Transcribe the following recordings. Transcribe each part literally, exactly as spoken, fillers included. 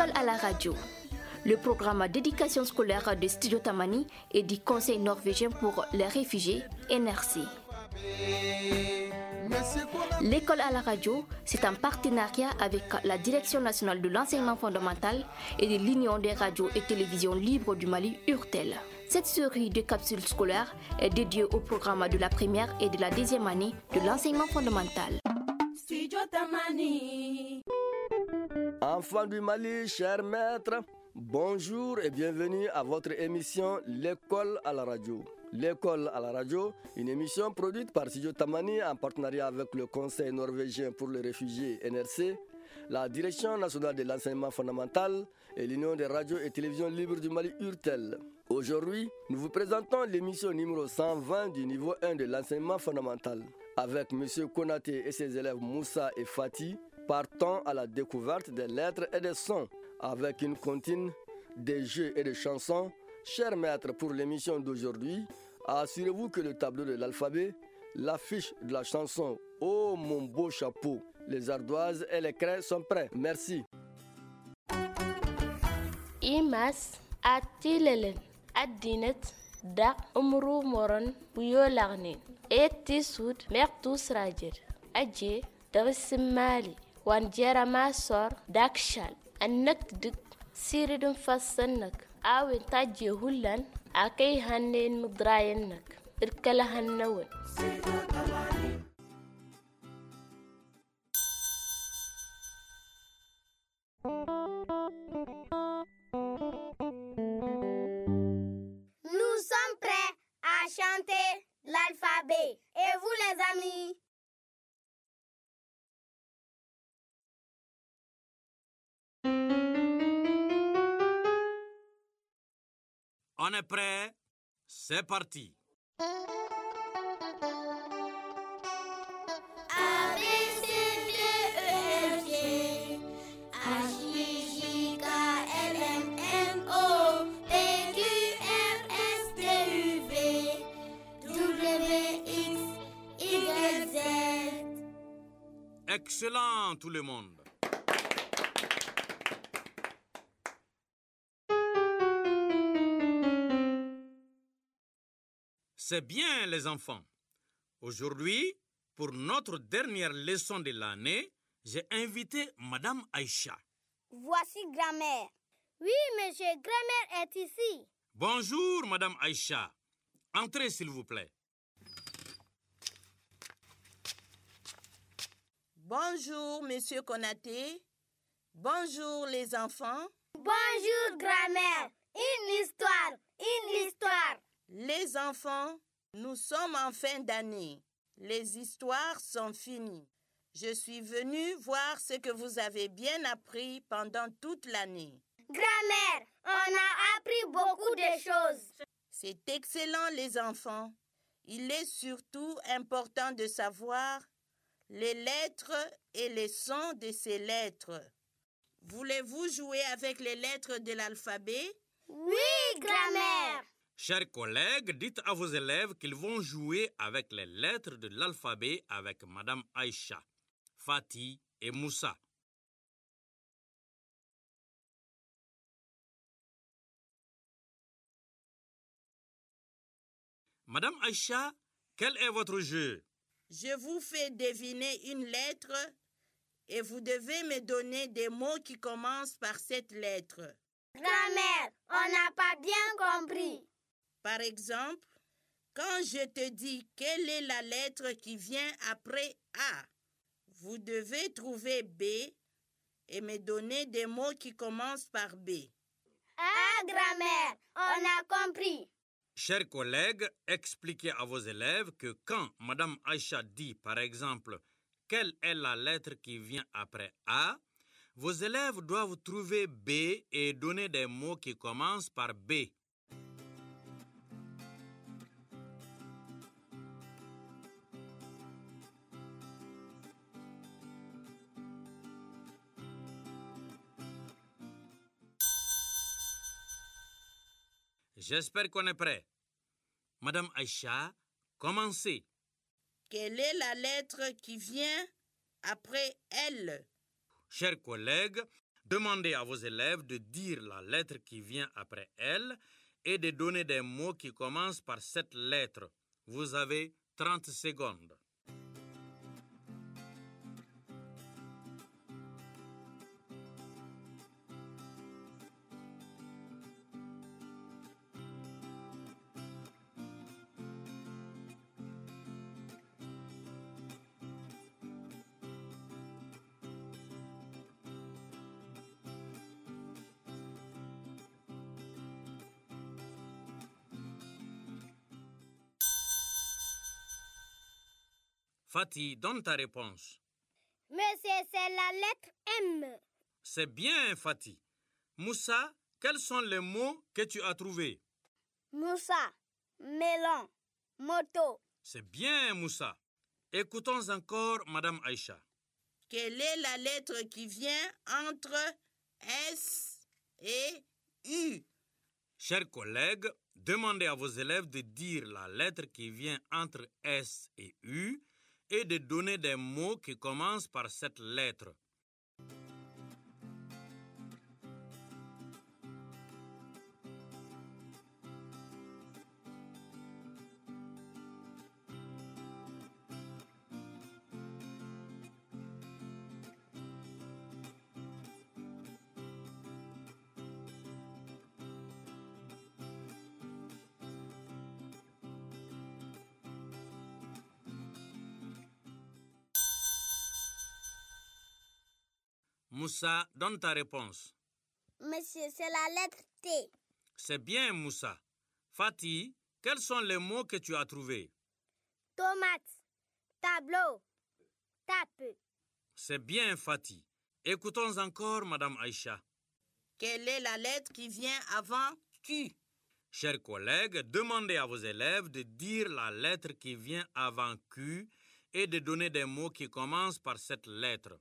L'école à la radio, le programme d'éducation scolaire de Studio Tamani et du Conseil norvégien pour les réfugiés, N R C. L'école à la radio, c'est un partenariat avec la Direction nationale de l'enseignement fondamental et de l'Union des radios et télévisions libres du Mali, U R T E L. Cette série de capsules scolaires est dédiée au programme de la première et de la deuxième année de l'enseignement fondamental. Enfants du Mali, chers maîtres, bonjour et bienvenue à votre émission L'école à la radio. L'école à la radio, une émission produite par Studio Tamani en partenariat avec le Conseil norvégien pour les réfugiés N R C, la Direction nationale de l'enseignement fondamental et l'Union des radios et télévisions libres du Mali, U R T E L. Aujourd'hui, nous vous présentons l'émission numéro cent vingt du niveau un de l'enseignement fondamental. Avec M. Konaté et ses élèves Moussa et Fatih, partons à la découverte des lettres et des sons avec une comptine, des jeux et des chansons. Chers maîtres, pour l'émission d'aujourd'hui, assurez-vous que le tableau de l'alphabet, l'affiche de la chanson « Oh mon beau chapeau », les ardoises et les craies sont prêts. Merci. Imas atilelen adinet dak umru moron buyo lagni eti sud mertus rajer aje darsimali wan jerama sor dakshal annak dik siridum fassanak awin tajje hullan akay hannen mudrayennak irkala hannawen. Nous sommes prêts à chanter l'alphabet. Et vous les amis? On est prêt? C'est parti. A, B, C, D, E, F, G H, I, J, K, L, M, N, O P, Q, R, S, T, U, V W, X, Y, Z. Excellent tout le monde. C'est bien les enfants. Aujourd'hui, pour notre dernière leçon de l'année, j'ai invité Madame Aïcha. Voici grammaire. Oui, monsieur, grammaire est ici. Bonjour Madame Aïcha. Entrez s'il vous plaît. Bonjour Monsieur Konaté. Bonjour les enfants. Bonjour grammaire. Une histoire, une histoire. Les enfants, nous sommes en fin d'année. Les histoires sont finies. Je suis venue voir ce que vous avez bien appris pendant toute l'année. Grammaire, on a appris beaucoup de choses. C'est excellent les enfants. Il est surtout important de savoir les lettres et les sons de ces lettres. Voulez-vous jouer avec les lettres de l'alphabet? Oui, grammaire. Chers collègues, dites à vos élèves qu'ils vont jouer avec les lettres de l'alphabet avec Madame Aïcha, Fatih et Moussa. Madame Aïcha, quel est votre jeu? Je vous fais deviner une lettre et vous devez me donner des mots qui commencent par cette lettre. Grammaire, on n'a pas bien compris. Par exemple, quand je te dis quelle est la lettre qui vient après A, vous devez trouver B et me donner des mots qui commencent par B. Ah, grammaire, on a compris. Chers collègues, expliquez à vos élèves que quand Madame Aïcha dit, par exemple, quelle est la lettre qui vient après A, vos élèves doivent trouver B et donner des mots qui commencent par B. J'espère qu'on est prêt. Madame Aïcha, commencez. Quelle est la lettre qui vient après L? Chers collègues, Demandez à vos élèves de dire la lettre qui vient après elle et de donner des mots qui commencent par cette lettre. Vous avez trente secondes. Fatih, donne ta réponse. Monsieur, c'est la lettre M. C'est bien, Fatih. Moussa, quels sont les mots que tu as trouvés? Moussa, melon, moto. C'est bien, Moussa. Écoutons encore Madame Aïcha. Quelle est la lettre qui vient entre S et U? Chers collègues, demandez à vos élèves de dire la lettre qui vient entre S et U et de donner des mots qui commencent par cette lettre. Moussa, donne ta réponse. Monsieur, c'est la lettre T. C'est bien, Moussa. Fatih, quels sont les mots que tu as trouvés? Tomate, tableau, tape. C'est bien, Fatih. Écoutons encore Madame Aïcha. Quelle est la lettre qui vient avant Q? Chers collègues, demandez à vos élèves de dire la lettre qui vient avant Q et de donner des mots qui commencent par cette lettre.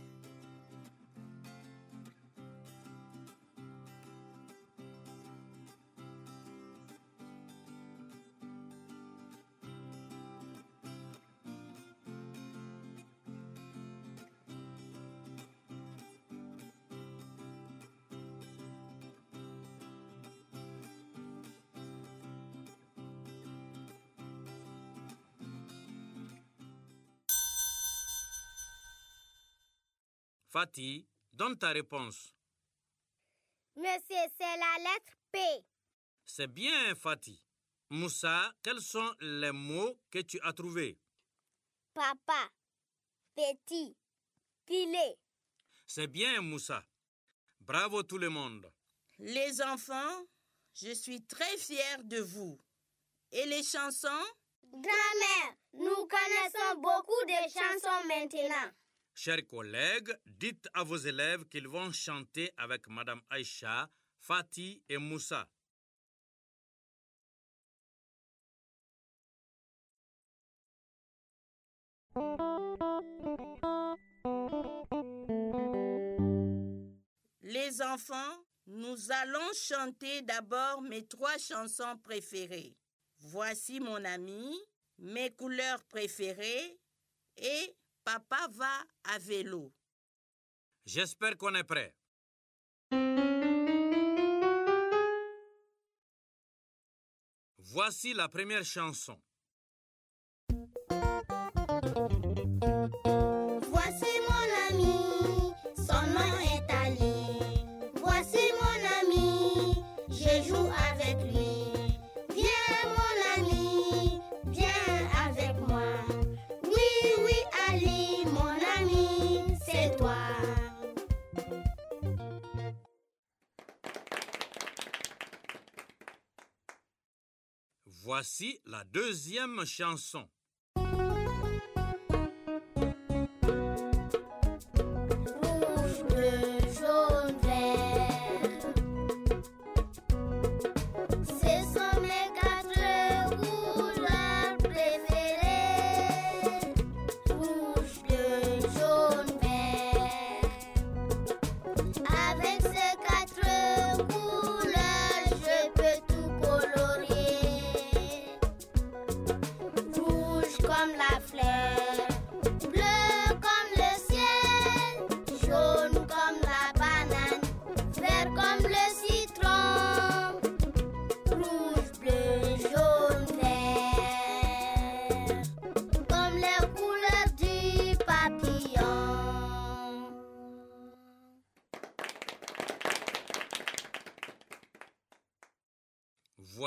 Fatih, donne ta réponse. Monsieur, c'est la lettre P. C'est bien, Fatih. Moussa, quels sont les mots que tu as trouvés? Papa, petit, filet. C'est bien, Moussa. Bravo tout le monde. Les enfants, je suis très fière de vous. Et les chansons? Grand-mère, nous connaissons beaucoup de chansons maintenant. Chers collègues, dites à vos élèves qu'ils vont chanter avec Madame Aïcha, Fatih et Moussa. Les enfants, nous allons chanter d'abord mes trois chansons préférées. Voici mon ami, mes couleurs préférées et Papa va à vélo. J'espère qu'on est prêt. Voici la première chanson. Voici mon ami, son nom est Ali. Voici mon ami, je joue avec lui. Viens mon ami, viens avec moi. Oui, oui Ali, mon ami, c'est toi. Voici la deuxième chanson. Rouge, bleu, jaune, vert. Ce sont mes quatre couleurs préférées. Rouge, bleu, jaune, vert. Avec ces quatre couleurs, je peux tout colorier. Rouge,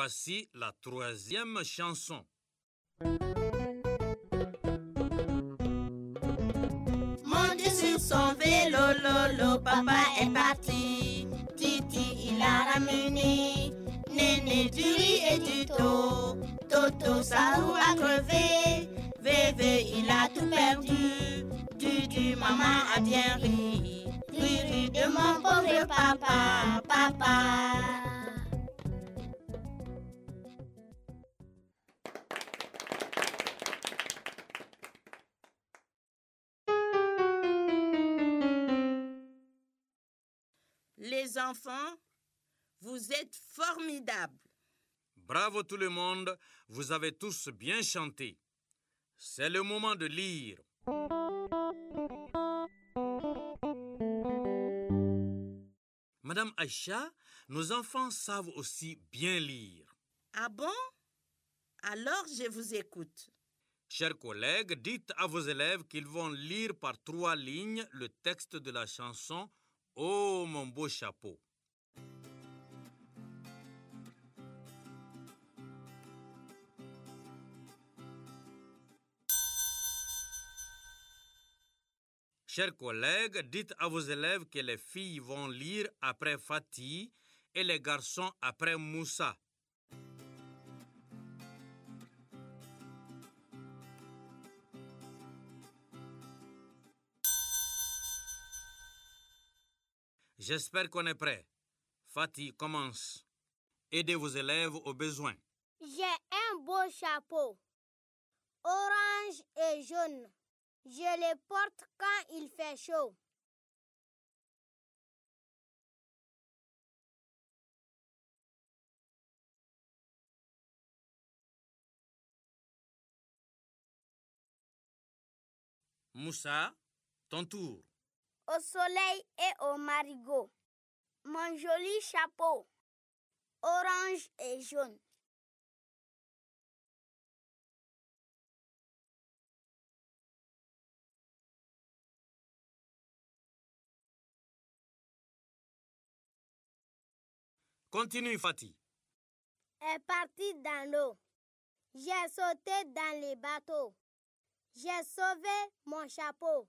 Voici la troisième chanson. Monte sur son vélo, lolo, papa est parti. Titi, il a ramené Néné, du riz et du thon. Toto, sa roue a crevé. Vévé, il a tout perdu. Dudu, maman a bien ri. Riri de mon pauvre papa, papa. Les enfants, vous êtes formidables. Bravo tout le monde, vous avez tous bien chanté. C'est le moment de lire. Madame Aïcha, nos enfants savent aussi bien lire. Ah bon? Alors je vous écoute. Chers collègues, dites à vos élèves qu'ils vont lire par trois lignes le texte de la chanson « Oh mon beau chapeau ». Chers collègues, dites à vos élèves que les filles vont lire après Fatih et les garçons après Moussa. J'espère qu'on est prêt. Fatih commence. Aidez vos élèves aux besoins. J'ai un beau chapeau, orange et jaune. Je le porte quand il fait chaud. Moussa, ton tour. Au soleil et au marigot. Mon joli chapeau, orange et jaune. Continue, Fatih. Est parti dans l'eau. J'ai sauté dans les bateaux. J'ai sauvé mon chapeau.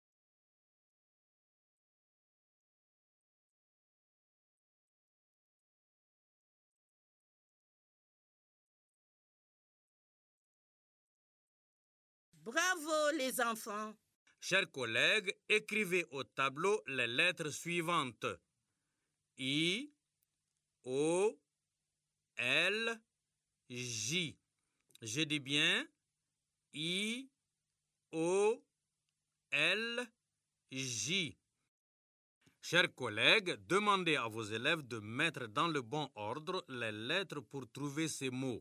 Bravo les enfants. Chers collègues, écrivez au tableau les lettres suivantes. I, O, L, J. Je dis bien I, O, L, J. Chers collègues, demandez à vos élèves de mettre dans le bon ordre les lettres pour trouver ces mots.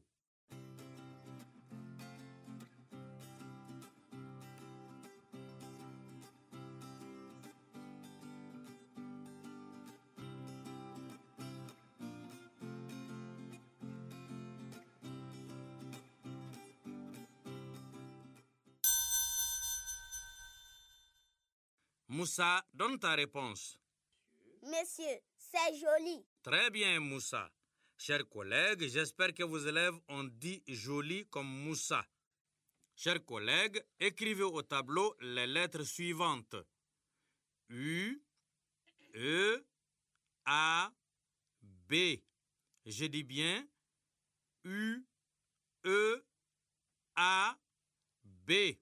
Moussa, donne ta réponse. Monsieur, c'est joli. Très bien, Moussa. Chers collègues, j'espère que vos élèves ont dit joli comme Moussa. Chers collègues, écrivez au tableau les lettres suivantes. U, E, A, B. Je dis bien U, E, A, B.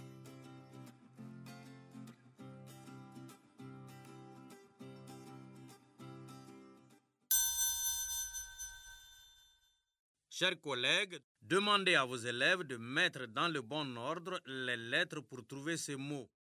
Chers collègues, demandez à vos élèves de mettre dans le bon ordre les lettres pour trouver ces mots.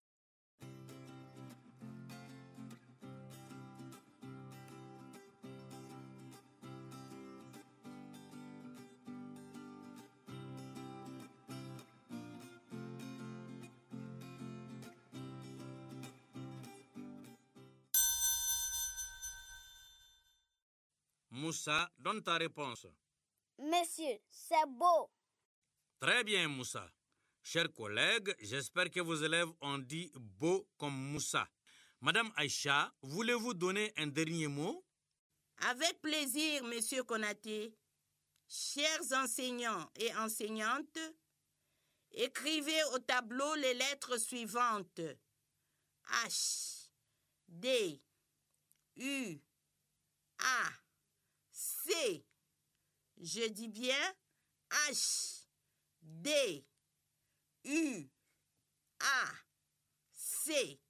Moussa, donne ta réponse. Monsieur, c'est beau. Très bien, Moussa. Chers collègues, j'espère que vos élèves ont dit beau comme Moussa. Madame Aïcha, voulez-vous donner un dernier mot? Avec plaisir, Monsieur Konaté. Chers enseignants et enseignantes, écrivez au tableau les lettres suivantes. H, D, U, A, C. Je dis bien H, D, U, A, C.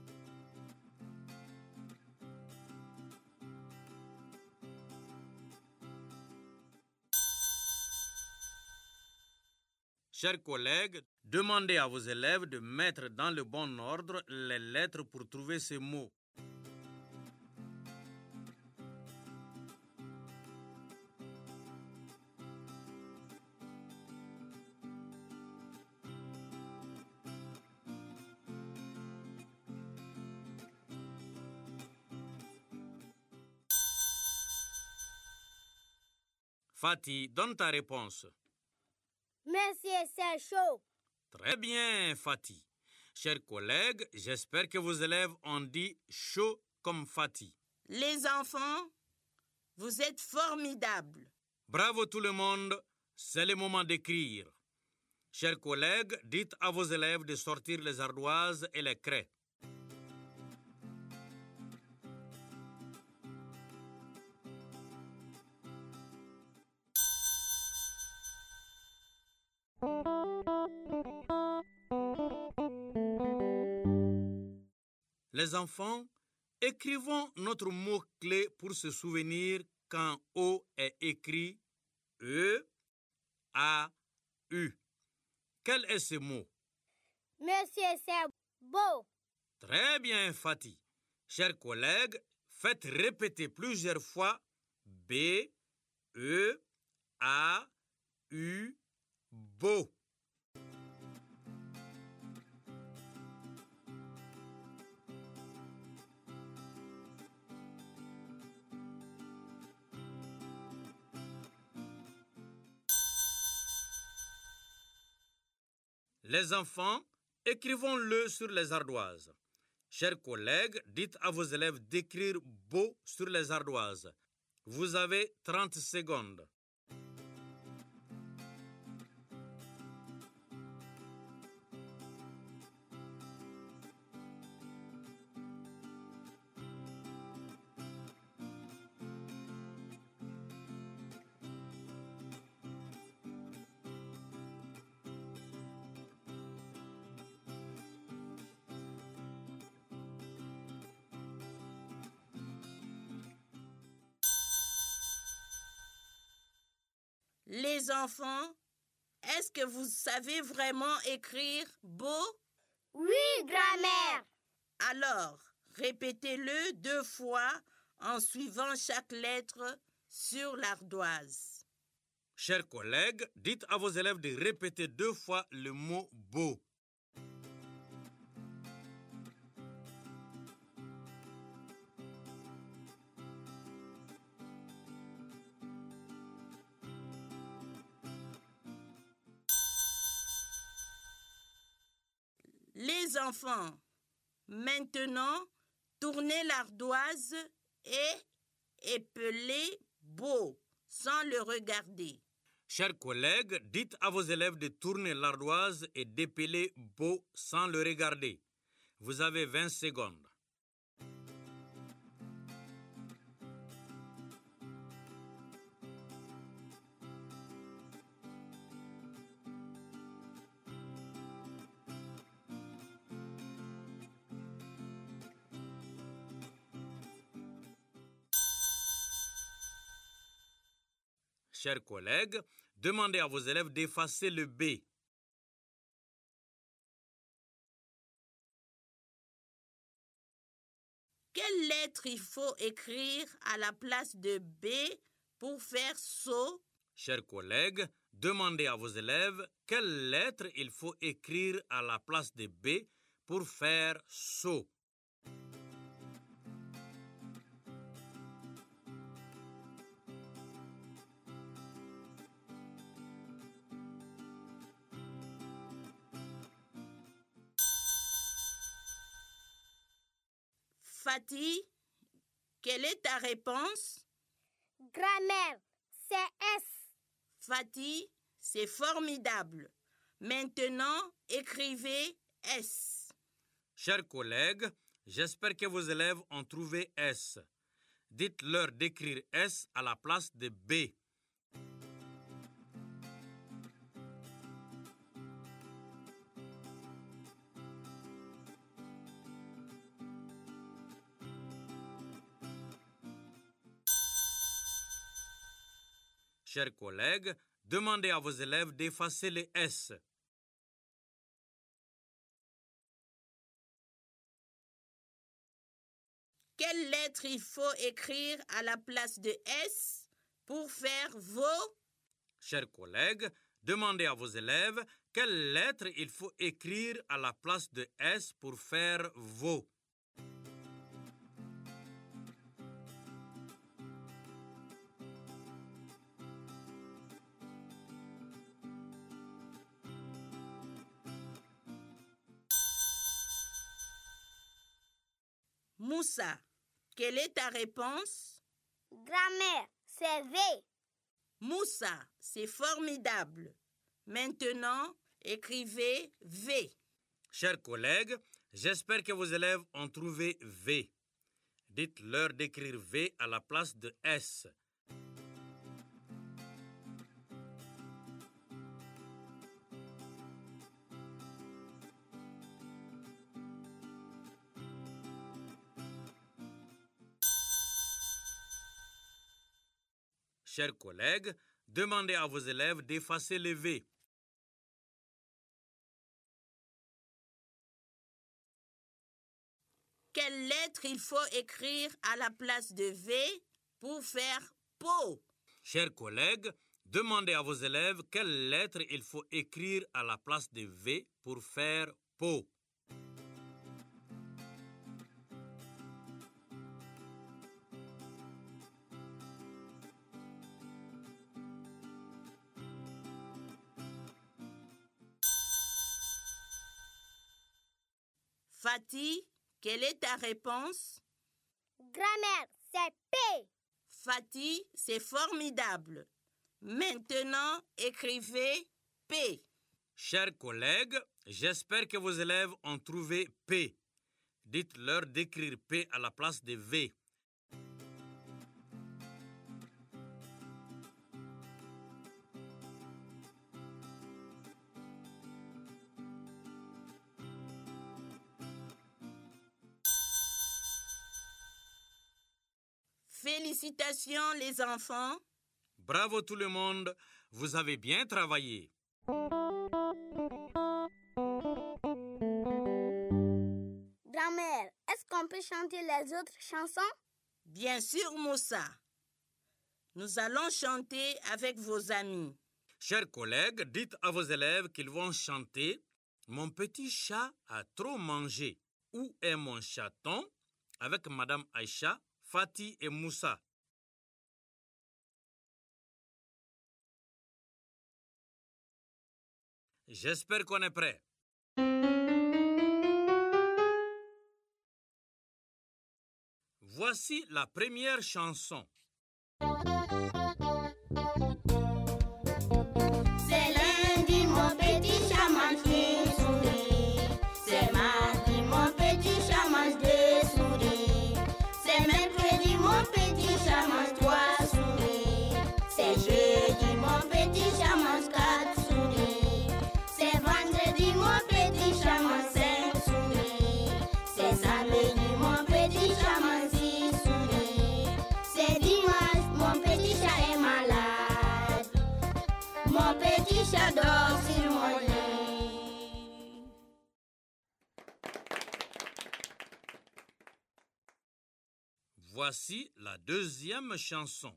Chers collègues, demandez à vos élèves de mettre dans le bon ordre les lettres pour trouver ces mots. Fatih, donne ta réponse. Monsieur, c'est chaud. Très bien, Fatih. Chers collègues, j'espère que vos élèves ont dit chaud comme Fatih. Les enfants, vous êtes formidables. Bravo tout le monde, c'est le moment d'écrire. Chers collègues, dites à vos élèves de sortir les ardoises et les craies. Les enfants, écrivons notre mot-clé pour se souvenir quand O est écrit E, A, U. Quel est ce mot? Monsieur, c'est beau. Très bien, Fatih. Chers collègues, faites répéter plusieurs fois B, E, A, U, beau. Les enfants, écrivons-le sur les ardoises. Chers collègues, dites à vos élèves d'écrire beau sur les ardoises. Vous avez trente secondes. Les enfants, est-ce que vous savez vraiment écrire beau? Oui, grand-mère. Alors, répétez-le deux fois en suivant chaque lettre sur l'ardoise. Chers collègues, dites à vos élèves de répéter deux fois le mot beau. Les enfants, maintenant, tournez l'ardoise et épelez beau sans le regarder. Chers collègues, dites à vos élèves de tourner l'ardoise et d'épeler beau sans le regarder. Vous avez vingt secondes. Chers collègues, demandez à vos élèves d'effacer le B. Quelle lettre il faut écrire à la place de B pour faire saut? Chers collègues, demandez à vos élèves quelle lettre il faut écrire à la place de B pour faire saut. Fatih, quelle est ta réponse? Grand-mère, c'est S. Fatih, c'est formidable. Maintenant, écrivez S. Chers collègues, j'espère que vos élèves ont trouvé S. Dites-leur d'écrire S à la place de B. Chers collègues, demandez à vos élèves d'effacer les S. Quelle lettre il faut écrire à la place de S pour faire vos? Chers collègues, demandez à vos élèves quelle lettre il faut écrire à la place de S pour faire vos. Moussa, quelle est ta réponse? Grammaire, c'est V. Moussa, c'est formidable. Maintenant, écrivez V. Chers collègues, j'espère que vos élèves ont trouvé V. Dites-leur d'écrire V à la place de S. Chers collègues, demandez à vos élèves d'effacer les V. Quelle lettre il faut écrire à la place de V pour faire pot? Chers collègues, demandez à vos élèves quelle lettre il faut écrire à la place de V pour faire pot. Fatih, quelle est ta réponse? Grammaire, c'est P. Fatih, c'est formidable. Maintenant, écrivez P. Chers collègues, j'espère que vos élèves ont trouvé P. Dites-leur d'écrire P à la place de V. Félicitations les enfants. Bravo tout le monde, vous avez bien travaillé. Grammaire, est-ce qu'on peut chanter les autres chansons? Bien sûr, Moussa. Nous allons chanter avec vos amis. Chers collègues, dites à vos élèves qu'ils vont chanter « Mon petit chat a trop mangé ». Où est mon chaton? Avec Madame Aïcha, Fatih et Moussa. J'espère qu'on est prêt. Voici la première chanson. C'est lundi, mon petit chat mange une souris. C'est mardi, mon petit chat mange deux souris. C'est mercredi, mon petit chat mange trois souris. C'est jeudi, mon petit chat mange quatre souris. C'est vendredi, mon petit chat mange cinq souris. C'est samedi, mon petit chat mange six souris. C'est dimanche, mon petit chat est malade. Mon petit chat dort sur mon lit. Voici la deuxième chanson.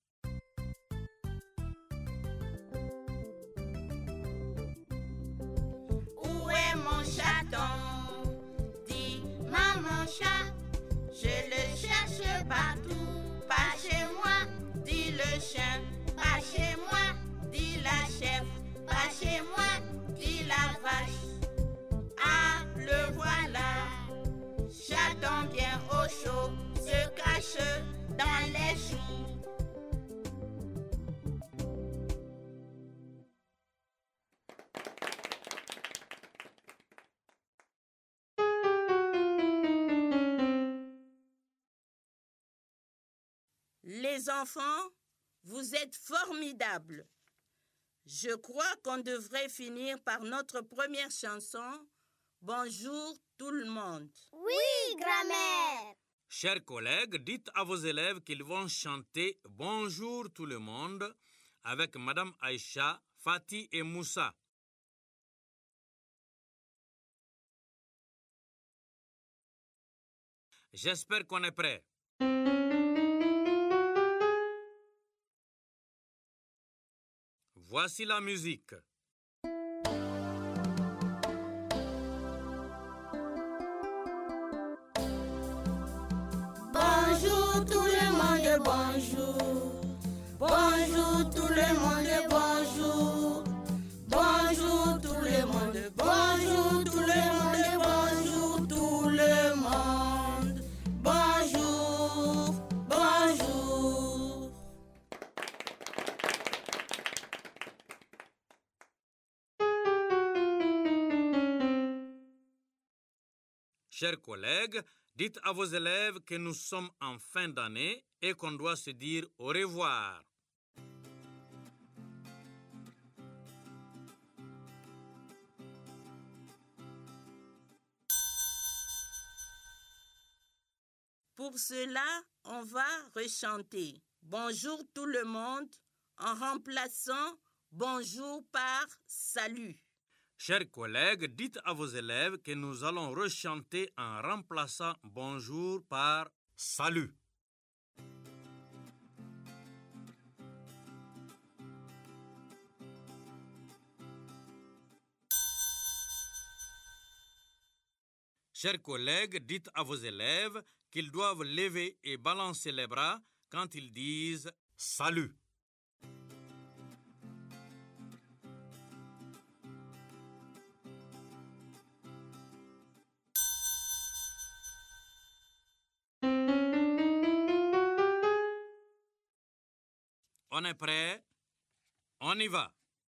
Où est mon chaton? Dis, maman chat, je le cherche partout. Pas chez moi, dit le chien. Pas chez moi, dit la chèvre. Pas chez moi, dit la vache. Ah, le voilà. Chaton bien au chaud, se cache dans les choux. Les enfants, vous êtes formidables. Je crois qu'on devrait finir par notre première chanson. Bonjour tout le monde. Oui, grand-mère. Chers collègues, dites à vos élèves qu'ils vont chanter « Bonjour tout le monde » avec Madame Aïcha, Fatih et Moussa. J'espère qu'on est prêt. Voici la musique. Bonjour tout le monde, bonjour. Bonjour tout le monde, bonjour. Bonjour tout le monde, bonjour tout le monde, bonjour tout le monde. Bonjour, bonjour. Chers collègues, dites à vos élèves que nous sommes en fin d'année et qu'on doit se dire au revoir. Pour cela, on va rechanter Bonjour tout le monde en remplaçant bonjour par salut. Chers collègues, dites à vos élèves que nous allons rechanter en remplaçant bonjour par salut. Chers collègues, dites à vos élèves qu'ils doivent lever et balancer les bras quand ils disent salut. On est prêt? On y va.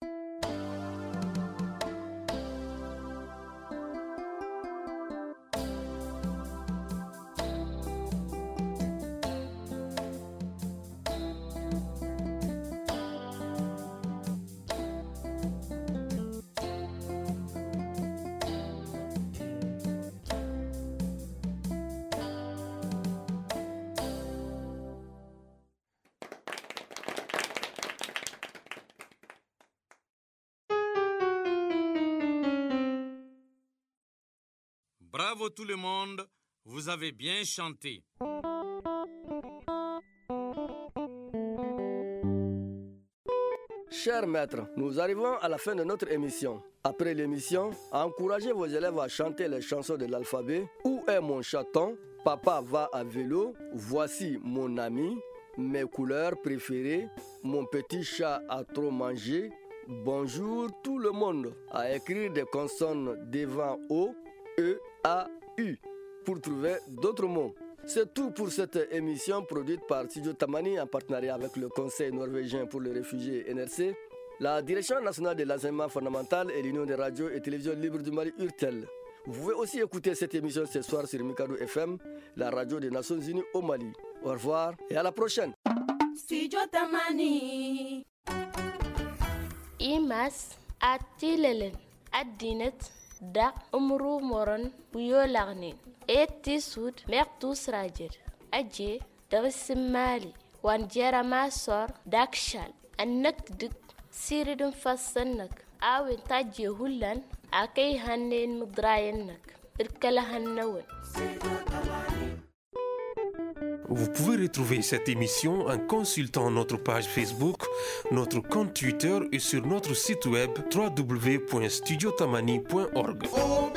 Bravo tout le monde, vous avez bien chanté. Chers maîtres, nous arrivons à la fin de notre émission. Après l'émission, encouragez vos élèves à chanter les chansons de l'alphabet. Où est mon chaton? Papa va à vélo. Voici mon ami. Mes couleurs préférées. Mon petit chat a trop mangé. Bonjour tout le monde. À écrire des consonnes devant O, E, A, U pour trouver d'autres mots. C'est tout pour cette émission produite par Studio Tamani en partenariat avec le Conseil norvégien pour les réfugiés N R C, la Direction nationale de l'enseignement fondamental et l'Union des radios et télévisions libres du Mali U R T E L. Vous pouvez aussi écouter cette émission ce soir sur Mikado F M, la radio des Nations Unies au Mali. Au revoir et à la prochaine. Studio Tamani. Imas atilelen adinet da umru moron buyo lagni eti sud mertus rajer aje darsimali wan jerama sor dakshal annak dik siridun fassanak awin taje hullan akay hannen mudrayennak irkala hannawen. Vous pouvez retrouver cette émission en consultant notre page Facebook, notre compte Twitter et sur notre site web w w w point studio tamani point org.